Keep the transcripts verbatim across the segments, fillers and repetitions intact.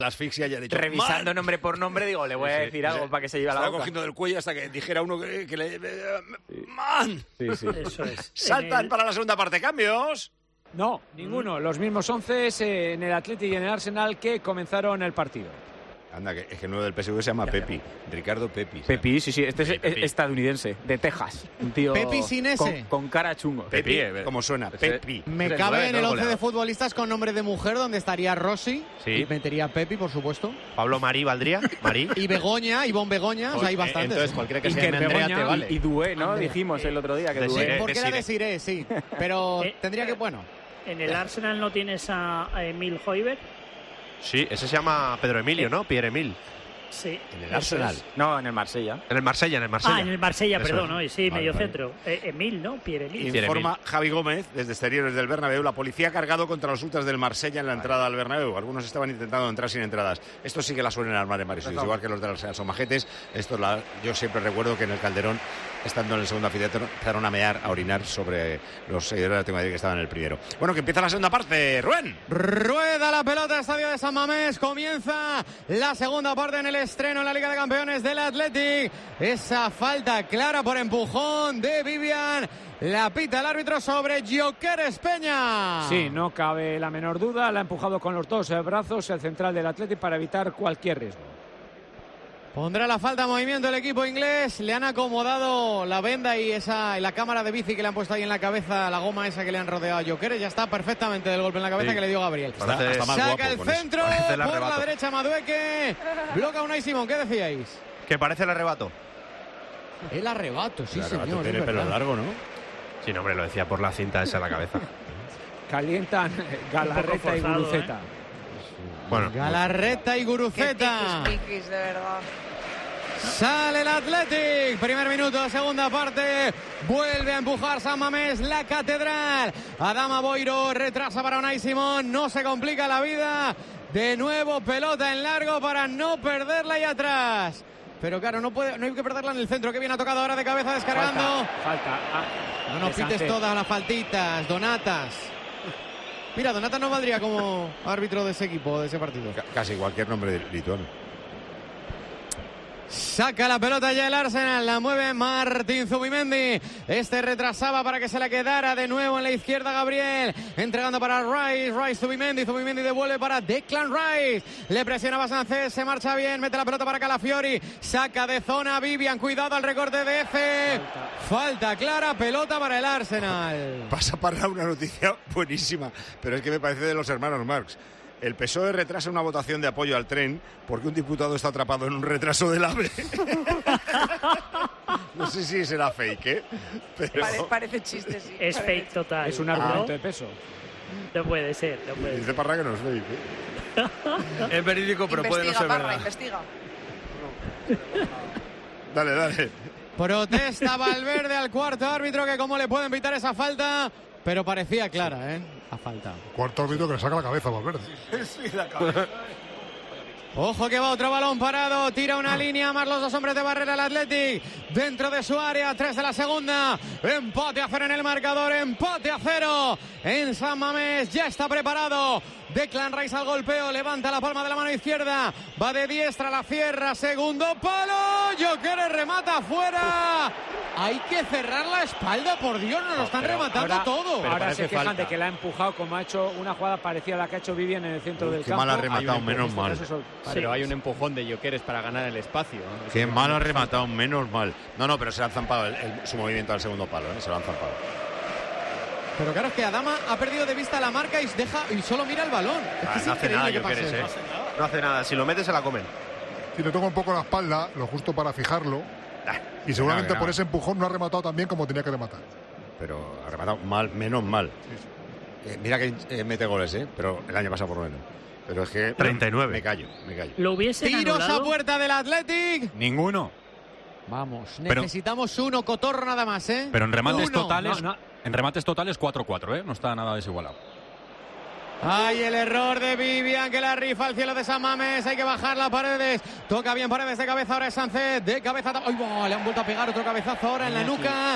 la asfixia ya ha dicho. Revisando ¡Man! nombre por nombre, digo, le voy a Sí, decir sí, algo sí. para que se lleve a la Estaba boca. cogiendo del cuello hasta que dijera uno que, que le... ¡Man! Sí, sí. Eso es. Saltan el... para la segunda parte. ¿Cambios? No, ninguno. Los mismos once en el Athletic y en el Arsenal que comenzaron el partido. Anda, que es que el nuevo del P S V se llama Pepi. Ricardo Pepi. Pepi, sí, sí. Este Sí, es Pepi. estadounidense, de Texas. Un tío Pepi sin ese. Con, con cara chungo. Pepi, Pepi, como suena, ese- Pepi. Me Es el cabe nueve, en ¿no? el El once de goleador. futbolistas con nombre de mujer, donde estaría Rossi, Sí. y metería Pepi, por supuesto, Pablo Marí valdría. Marí. y Begoña, Ivonne Begoña, o sea, hay bastantes. Entonces, cualquiera que se Iker llame Andrea Begoña te vale. Y Dué, ¿no? Andrea. Dijimos el otro día que Desiree. Dué. Eh, Porque era Desiree. Desiree, sí, pero Eh, tendría que, bueno, En el Arsenal no tienes a, a Emil Højbjerg. Sí, ese se llama Pedro Emilio, ¿no? Pierre Emil. Sí. En el eso Arsenal. es. No, en el Marsella. En el Marsella, en el Marsella. Ah, en el Marsella, Eso perdón, es. ¿no? Y sí, Vale, medio vale. centro. Eh, Emil, ¿no? Pierre Emil. Pierre Informa Javi Gómez desde exteriores del Bernabéu. La policía ha cargado contra los ultras del Marsella en la entrada al Bernabéu. Algunos estaban intentando entrar sin entradas. Esto sí que la suelen armar en varios sitios, igual que los del Arsenal son majetes. Esto la, yo siempre recuerdo que en el Calderón, estando en el segundo anfiteatro, empezaron a mear, a orinar sobre los seguidores de Atlético de Madrid que estaban en el primero. Bueno, que empieza la segunda parte. Rubén. rueda la pelota, estadio de San Mamés, comienza la segunda parte en el estreno en la Liga de Campeones del Athletic. Esa falta clara por empujón de Vivian, la pita el árbitro sobre Gyökeres Peña. Sí, no cabe la menor duda. La ha empujado con los dos brazos el central del Athletic para evitar cualquier riesgo. Pondrá la falta en movimiento el equipo inglés. Le han acomodado la venda y esa y la cámara de bici que le han puesto ahí en la cabeza, la goma esa que le han rodeado a Gyökeres. Ya está perfectamente del golpe en la cabeza Sí. que le dio Gabriel. Parece- Está más Saca guapo el con eso. centro Parece el por la arrebato. derecha Madueque. Bloca Unai Simón. ¿Qué decíais? Que parece el arrebato. El arrebato, sí, El arrebato señor. tiene es pelo verdad. largo, ¿no? Sí, no, hombre, lo decía por la cinta esa en la cabeza. Calientan Galarreta y forzado, Guruceta. Bueno, Galarreta y Guruceta. Qué tiquis, tiquis, de verdad. Sale el Athletic. Primer minuto, segunda parte. Vuelve a empujar San Mamés, la catedral. Adama Boiro retrasa para Unai Simón. No se complica la vida. De nuevo pelota en largo para no perderla ahí atrás. Pero claro, no, puede, no hay que perderla en el centro. Que bien ha tocado ahora de cabeza descargando. Falta. falta. Ah, No nos de pites Sánchez. todas las faltitas, Donatas. Mira, Donatas no valdría como árbitro de ese equipo, de ese partido. C- casi cualquier nombre de lituano. Saca la pelota ya el Arsenal, la mueve Martín Zubimendi. Este retrasaba para que se la quedara de nuevo en la izquierda Gabriel. Entregando para Rice, Rice Zubimendi, Zubimendi devuelve para Declan Rice. Le presionaba Sánchez, se marcha bien, mete la pelota para Calafiori. Saca de zona Vivian, cuidado al recorte de F. Falta clara, pelota para el Arsenal. Pasa para una noticia buenísima, pero es que me parece de los hermanos Marx. El P S O E retrasa una votación de apoyo al tren porque un diputado está atrapado en un retraso del AVE. No sé si será fake, ¿eh? Pero... Pare- parece chiste, sí. Es Parece fake total. Es un ¿no? argumento de peso. No puede ser, no puede ser. Dice Parra que no es fake, ¿eh? es verídico, pero puede no investiga, ser Parra, verdad. investiga. Dale, dale. Protesta Valverde al cuarto árbitro que cómo le puede evitar esa falta, pero parecía clara, ¿eh? La falta. Cuarto árbitro que le saca la cabeza a Valverde. Ojo que va otro balón parado, tira una línea, más los dos hombres de barrera el Athletic, dentro de su área, tres de la segunda, empate a cero en el marcador, empate a cero en San Mamés, ya está preparado, Declan Rice al golpeo, levanta la palma de la mano izquierda, va de diestra, la cierra, segundo palo, Gyökeres remata afuera, hay que cerrar la espalda, por Dios, nos lo están Pero rematando ahora- todo. Ahora parece se quejan falta. de que la ha empujado como ha hecho una jugada parecida a la que ha hecho Vivian en el centro Uy, del qué campo. mal ha rematado, Hay un menos empujón, mal. eso es- Pero hay un empujón de Gyökeres para ganar el espacio, ¿no? Qué mal ha rematado, menos mal. No, no, pero se le han zampado el- el- su movimiento al segundo palo, ¿eh? Se lo han zampado. Pero claro, es que Adama ha perdido de vista la marca y deja y solo mira el balón. Es que Ah, es no hace increíble nada que pase Gyökeres, eso. ¿eh? No hace nada. Si lo metes, se la comen. Y le toca un poco la espalda, lo justo para fijarlo. Y seguramente que no. por ese empujón no ha rematado tan bien como tenía que rematar. Pero ha rematado mal, menos mal. Eh, mira que eh, mete goles, ¿eh? Pero el año pasado por lo menos. Pero es que... treinta y nueve. Me callo, me callo. ¿Lo hubiesen Tiros a anulado? puerta del Athletic. Ninguno. Vamos, Pero- necesitamos uno, Cotorro nada más, ¿eh? Pero en remates Uno. totales, no, no. en remates totales cuatro cuatro, ¿eh? No está nada desigualado. Hay el error de Vivian que la rifa al cielo de San Mamés. Hay que bajar las Paredes. Toca bien Paredes de cabeza. Ahora es Sánchez de cabeza. ¡Ay, va! Le han vuelto a pegar otro cabezazo ahora en la nuca.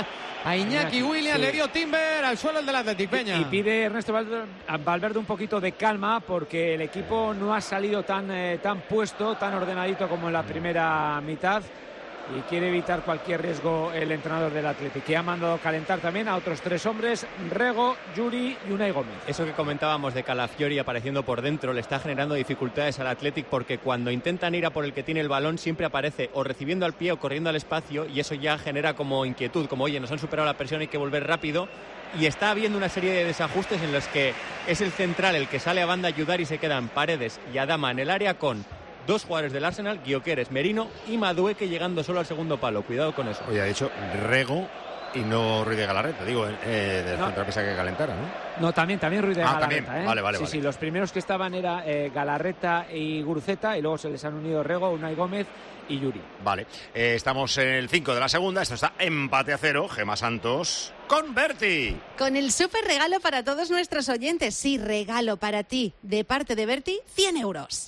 a Iñaki, Iñaki, Williams, sí. le dio Timber al suelo el del Athletic, Peña. Y pide Ernesto Valverde, Valverde un poquito de calma porque el equipo no ha salido tan, eh, tan puesto, tan ordenadito como en la primera mitad. Y quiere evitar cualquier riesgo el entrenador del Athletic, que ha mandado calentar también a otros tres hombres: Rego, Yuri y Unai Gómez. Eso que comentábamos de Calafiori apareciendo por dentro le está generando dificultades al Athletic, porque cuando intentan ir a por el que tiene el balón siempre aparece o recibiendo al pie o corriendo al espacio, y eso ya genera como inquietud, como oye, nos han superado la presión, hay que volver rápido. Y está habiendo una serie de desajustes en los que es el central el que sale a banda a ayudar y se quedan Paredes y Adama en el área con dos jugadores del Arsenal, Gyökeres, Merino y Madueque llegando solo al segundo palo. Cuidado con eso. Oye, ha dicho Rego y no Ruiz de Galarreta, digo, eh, del No. central, pese a que calentara, ¿no? No, también, también Ruiz de Ah, Galarreta. también. ¿eh? Vale, vale, sí, vale. sí, los primeros que estaban era eh, Galarreta y Guruceta, y luego se les han unido Rego, Unai Gómez y Yuri. Vale, eh, estamos en el cinco de la segunda, esto está empate a cero, Gemma Santos con Berti. Con el súper regalo para todos nuestros oyentes. Sí, regalo para ti. De parte de Berti, cien euros.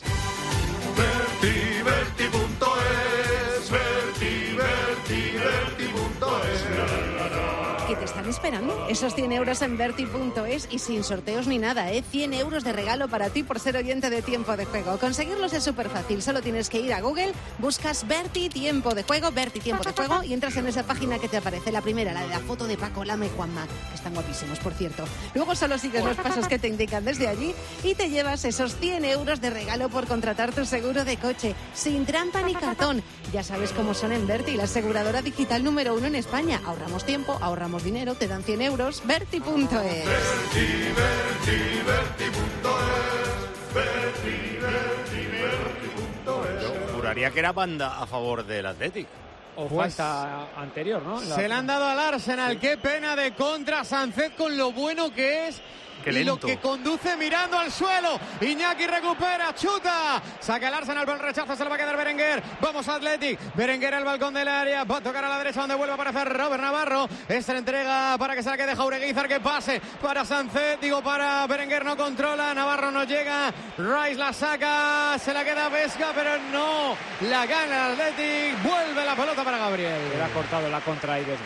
Berti, Berti punto es, Berti, Berti, Berti punto es. ¿Qué te están esperando? Esos cien euros en Berti punto es y sin sorteos ni nada, ¿eh? cien euros de regalo para ti por ser oyente de Tiempo de Juego. Conseguirlos es súper fácil. Solo tienes que ir a Google, buscas Berti Tiempo de Juego, Berti Tiempo de Juego y entras en esa página que te aparece. La primera, la de la foto de Paco Lama y Juanma, que están guapísimos, por cierto. Luego solo sigues los pasos que te indican desde allí y te llevas esos cien euros de regalo por contratar tu seguro de coche, sin trampa ni cartón. Ya sabes cómo son en Berti, la aseguradora digital número uno en España. Ahorramos tiempo, ahorramos dinero, te dan cien euros. Berti punto es. Berti, Berti, Berti punto es, Berti, Berti, Berti punto es. Yo juraría que era banda a favor del Athletic. O Pues falta anterior, ¿no? La- Se la han dado al Arsenal. Sí. Qué pena de contra Sánchez con lo bueno que es. Qué y lo lento. que conduce mirando al suelo. Iñaki recupera, chuta. Saca el Arsenal por el rechazo, se lo va a quedar Berenguer. Vamos a Athletic. Berenguer al balcón del área. Va a tocar a la derecha donde vuelve a aparecer Robert Navarro. Esta la entrega para que se la quede Jaureguizar, que pase para Sánchez. Digo, para Berenguer, no controla. Navarro no llega. Rice la saca. Se la queda Vesga, pero no. La gana el Athletic. Vuelve la pelota para Gabriel. Le ha cortado la contra y desva.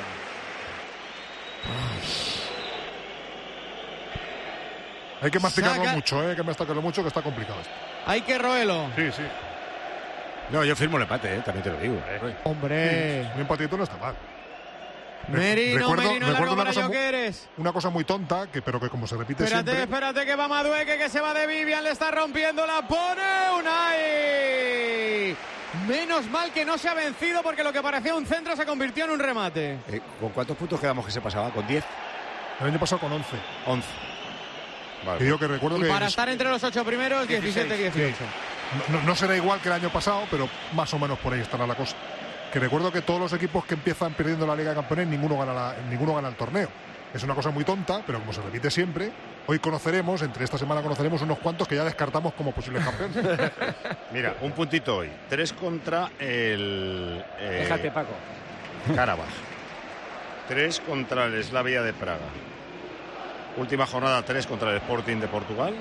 Hay que masticarlo Saca... mucho, ¿eh? Hay que masticarlo mucho, que está complicado esto. Hay que roerlo. Sí, sí. No, yo firmo el empate, ¿eh? También te lo digo. Eh. Hombre. Sí, un empatito no está mal. Merino, recuerdo, Merino en la recuerdo una, para cosa, Gyökeres. una cosa muy tonta, que, pero que como se repite Espérate, siempre... espérate que va Madueque, que se va de Vivian, le está rompiendo, la pone Unai. Menos mal que no se ha vencido, porque lo que parecía un centro se convirtió en un remate. Eh, ¿Con cuántos puntos quedamos que se pasaba? ¿Con diez? El año pasado con once. once. Vale. Y yo que recuerdo Y que... para estar entre los ocho primeros, diecisiete dieciocho. Sí. No, no será igual que el año pasado, pero más o menos por ahí estará la cosa. Que recuerdo que todos los equipos que empiezan perdiendo la Liga de Campeones, ninguno gana, la, ninguno gana el torneo. Es una cosa muy tonta, pero como se repite siempre, hoy conoceremos, entre esta semana conoceremos unos cuantos que ya descartamos como posibles campeones. Mira, un puntito hoy. Tres contra el... Eh, Déjate, Paco. Karabaj. Tres contra el Slavia de Praga. Última jornada, tres contra el Sporting de Portugal.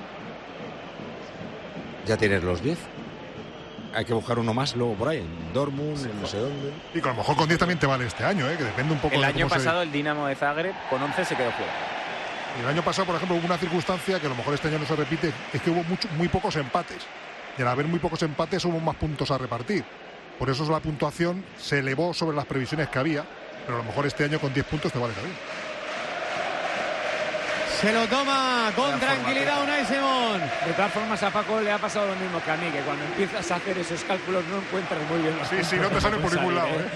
Ya tienes los diez. Hay que buscar uno más luego por ahí, en Dortmund, sí, en no sé dónde. Y que a lo mejor con diez también te vale este año, ¿eh? Que depende un poco el de año cómo pasado se... el Dinamo de Zagreb con once se quedó fuera. Y el año pasado, por ejemplo, hubo una circunstancia que a lo mejor este año no se repite, es que hubo mucho, muy pocos empates. Y al haber muy pocos empates hubo más puntos a repartir. Por eso la puntuación se elevó sobre las previsiones que había, pero a lo mejor este año con diez puntos te vale también. Se lo toma con tranquilidad Unai Simón. De todas formas, a Paco le ha pasado lo mismo que a mí, que cuando empiezas a hacer esos cálculos no encuentras muy bien los Sí, puntos. sí, no te sale por ningún lado, ¿eh?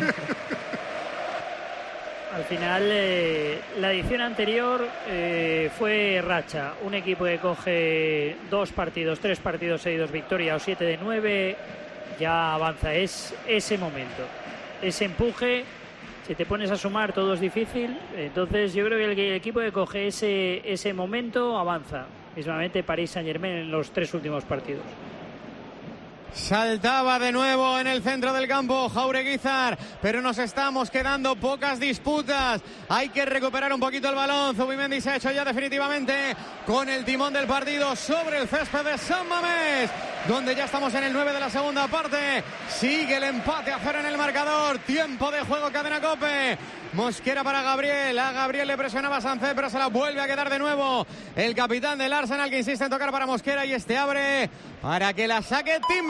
Al final, eh, la edición anterior eh, fue racha. Un equipo que coge dos partidos, tres partidos seguidos, victoria o siete de nueve, ya avanza. Es ese momento, ese empuje. Si te pones a sumar, todo es difícil. Entonces, yo creo que el, el equipo que coge ese, ese momento avanza. Mismamente París Saint-Germain en los tres últimos partidos. Saltaba de nuevo en el centro del campo Jaureguizar, pero nos estamos quedando pocas disputas. Hay que recuperar un poquito el balón. Zubimendi se ha hecho ya definitivamente con el timón del partido sobre el césped de San Mamés, donde ya estamos en el nueve de la segunda parte. Sigue el empate a cero en el marcador. Tiempo de juego, Cadena COPE. Mosquera para Gabriel. A Gabriel le presionaba Sánchez, pero se la vuelve a quedar de nuevo el capitán del Arsenal, que insiste en tocar para Mosquera, y este abre para que la saque Tim